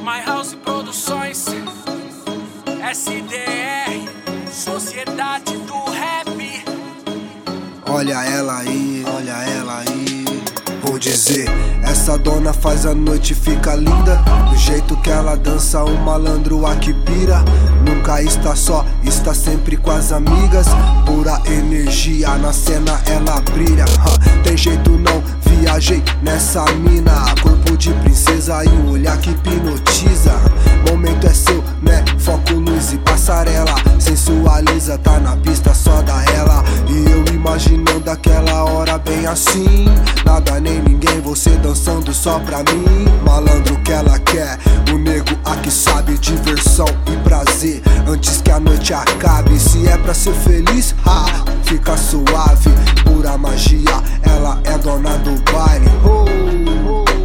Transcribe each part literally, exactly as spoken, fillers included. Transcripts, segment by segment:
My House Produções, S D R, Sociedade do Rap. Olha ela aí, olha ela aí. Vou dizer, essa dona faz a noite ficar linda. Do jeito que ela dança, um malandro aqui pira. Nunca está só, está sempre com as amigas. Pura energia, na cena ela brilha. huh. Tem jeito não, viajei nessa mina. Corpo de princesa e um olhar que hipnotiza. Momento é seu, né? Foco, luz e passarela. Sensualiza, tá na pista só da ela. E eu imaginando aquela hora bem assim. Nada nem ninguém, você dançando só pra mim. Malandro que ela quer, o nego aqui sabe. Diversão e prazer antes que a noite acabe. Se é pra ser feliz, ha, fica suave. Pura magia, ela é dona do baile. oh, oh.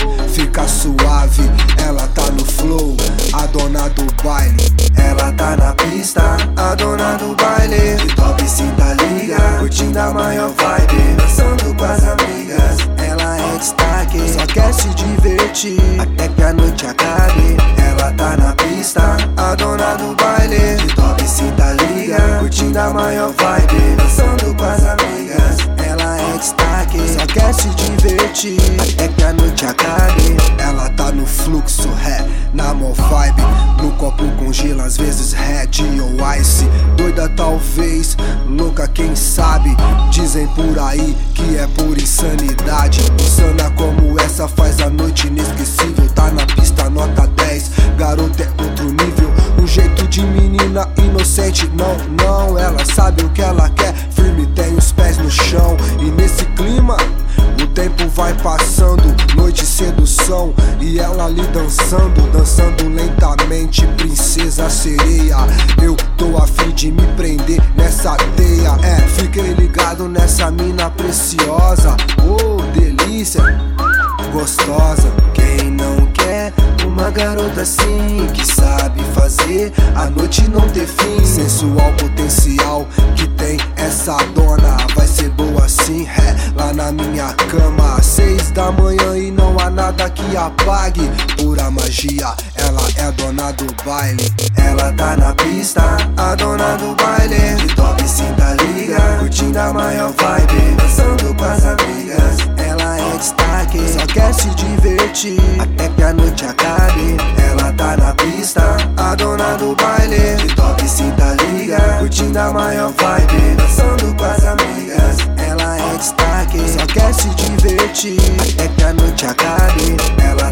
Fica suave, ela tá no flow, a dona do baile. Ela tá na pista, a dona do baile. Que top sim tá liga, curtindo a maior vibe. Dançando com as amigas, ela é destaque. Só quer se divertir, até que a noite acabe. Ela tá na pista, a dona do baile. Que top sim tá liga, curtindo a maior vibe. Dançando com as amigas, ela é destaque. Só quer se divertir, até que a noite acabe. Ela tá no fluxo, ré, na mó vibe. No copo congela, às vezes red ou ice. Doida talvez, louca quem sabe. Dizem por aí que é pura insanidade. Insana como essa faz a noite inesquecível. Tá na pista nota dez, garota é outro nível. Um jeito de menina inocente, não, não. Ela sabe o que ela quer, firme tem os pés no chão. E nesse clima o tempo vai passando, noite sedução. E ela ali dançando, dançando lentamente. Princesa sereia, eu tô a fim de me prender nessa teia. É, fiquei ligado nessa mina preciosa. Oh, delícia, gostosa. Quem não quer uma garota assim, que sabe fazer a noite não ter fim. Sensual potencial que tem essa dona. Vai ser boa assim, é, lá na minha cama. Seis da manhã e não há nada que apague. Pura magia, ela é dona do baile. Ela tá na pista, a dona do baile. Que top sim tá liga, curtindo a maior vibe. Dançando com as amigas, ela é destaque. Só quer se divertir, até que a noite acabe. Ela tá na pista, a dona do baile. Que top sim tá liga, curtindo a maior vibe. Dançando com as amigas, ela é destaque. Só quer se divertir, até que a noite acabe. Ela